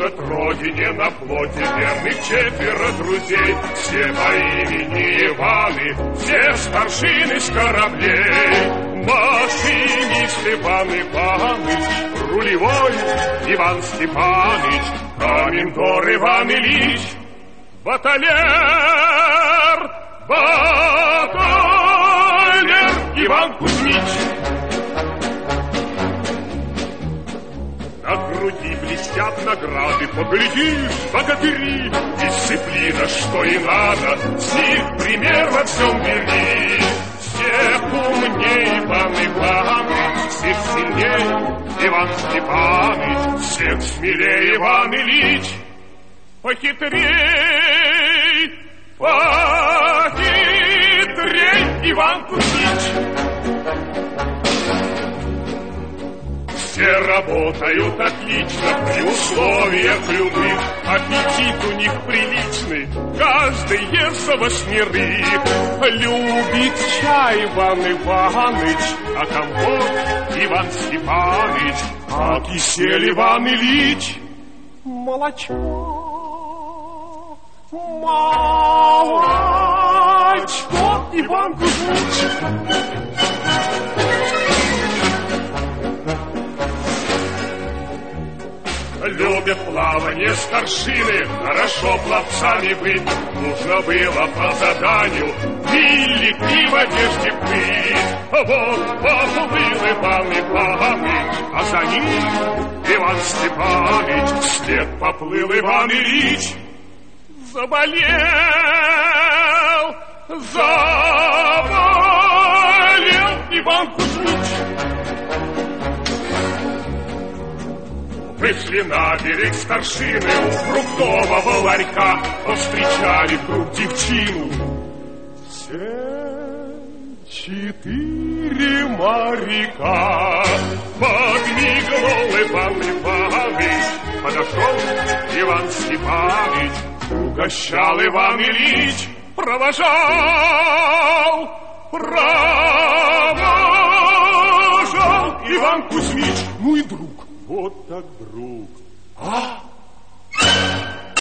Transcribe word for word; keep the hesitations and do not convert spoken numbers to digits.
Служат родине на флоте верных четверо друзей. Все по имени Иваны, все старшины с кораблей. Машинист Иван Иваныч, рулевой Иван Степаныч, комендор Иван Ильич, баталер, баталер Иван Кузьмич. На груди блестят награды, поглядишь, богатыри, дисциплина, что и надо, с них пример во всем бери. Всех умнее Иван Иваныч, всех сильнее Иван Степаныч, всех смелее Иван Ильич. Похитрей, похитрей Иван Кузьмич. Все работают отлично, при условиях любых. Аппетит у них приличный, каждый ест за восьмерых. Любит чай Иван Иваныч, а компот Иван Степаныч, а кисель Иван Ильич. Молочко, молочко Иван Кузьмич. Любят плавание старшины, хорошо пловцами быть. Нужно было по заданию великий в одежде быть. Вот поплыл Иван Иваныч, а за ним Иван Степаныч. Вслед поплыл Иван Ильич. Заболел, заболел Иван Кузьмич. Вышли на берег старшины у фруктового ларька, повстречали вдруг девчину. Все четыре моряка. Подмигнул Иван Иваныч, подошел Иван Степаныч, угощал Иван Ильич, провожал, провожал Иван Кузьмич, ну и друг. Вот так, друг. А,